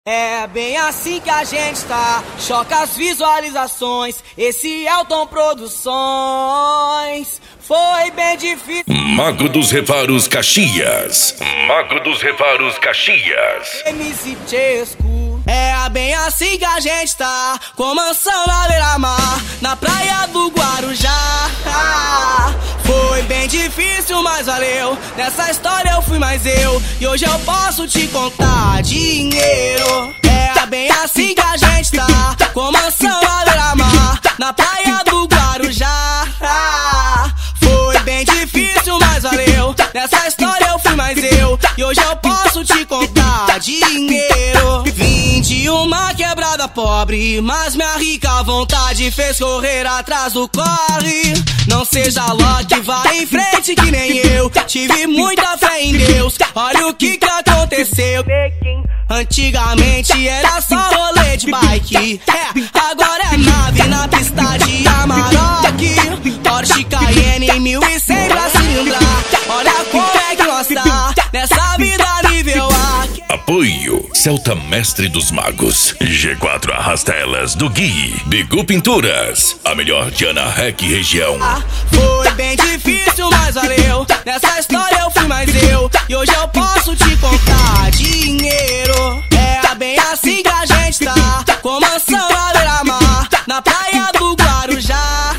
É bem assim que a gente tá, choca as visualizações, esse é o Tom Produções. Foi bem difícil. Mago dos Reparos Caxias. Mago dos Reparos Caxias. MC Chesco. É bem assim que a gente tá, com mansão na beira-mar, na praia do Guarujá. Foi bem difícil, mas valeu. Nessa história eu fui mais eu, e hoje eu posso te contar dinheiro. É bem assim que a gente tá, com mansão na beira-mar, na praia do Guarujá. Foi bem difícil, mas valeu. Nessa história eu fui mais eu, e hoje eu posso te contar dinheiro. Vim de uma quebrada pobre, mas minha rica vontade fez correr atrás do corre. Não seja Loki, vai em frente que nem eu. Tive muita fé em Deus, olha o que aconteceu. Antigamente era só rolê de bike, agora é nave na pista de Amarok. Porsche Cayenne 1100 pra cilindrar, olha como é que nós tá nessa vida nível A. Apoio Celta Mestre dos Magos, G4 Arrasta Elas do Gui, Bigu Pinturas, a melhor de Ana Rec região. Foi bem difícil, mas valeu. Nessa história eu fui mais eu, e hoje eu posso te contar dinheiro. É bem assim que a gente tá, com mansão na beira-mar, na praia do Guarujá.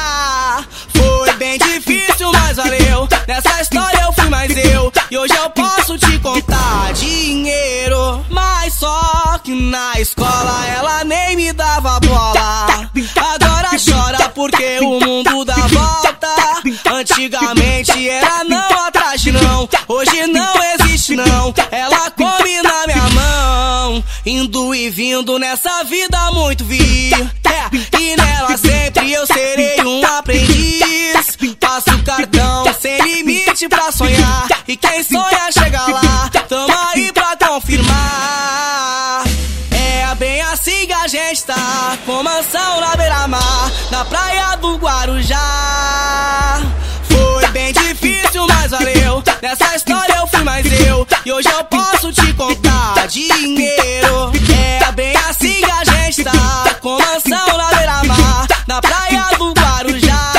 Foi bem difícil, mas valeu. Nessa história eu fui mais eu, e hoje eu posso te contar dinheiro. Mas só que na escola ela nem me dava bola, agora chora porque o mundo dá volta. Antigamente era não atrás de não, hoje não existe não. Ela come na minha mão, indo e vindo nessa vida muito vi. E nela sempre eu serei um aprendiz. Passo cartão sem limite pra sonhar, e quem sonha chega lá, tamo aí pra confirmar. É bem assim que a gente tá, com mansão na beira-mar, na praia do Guarujá. Foi bem difícil, mas valeu. Nessa história eu fui mais eu, e hoje eu posso te contar dinheiro. É bem assim que a gente tá, com mansão na beira-mar, na praia do Guarujá.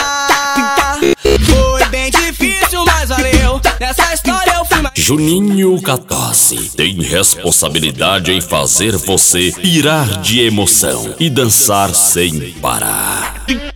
Foi bem difícil, mas valeu. Nessa história eu fui mais... Juninho 14 tem responsabilidade em fazer você pirar de emoção e dançar sem parar.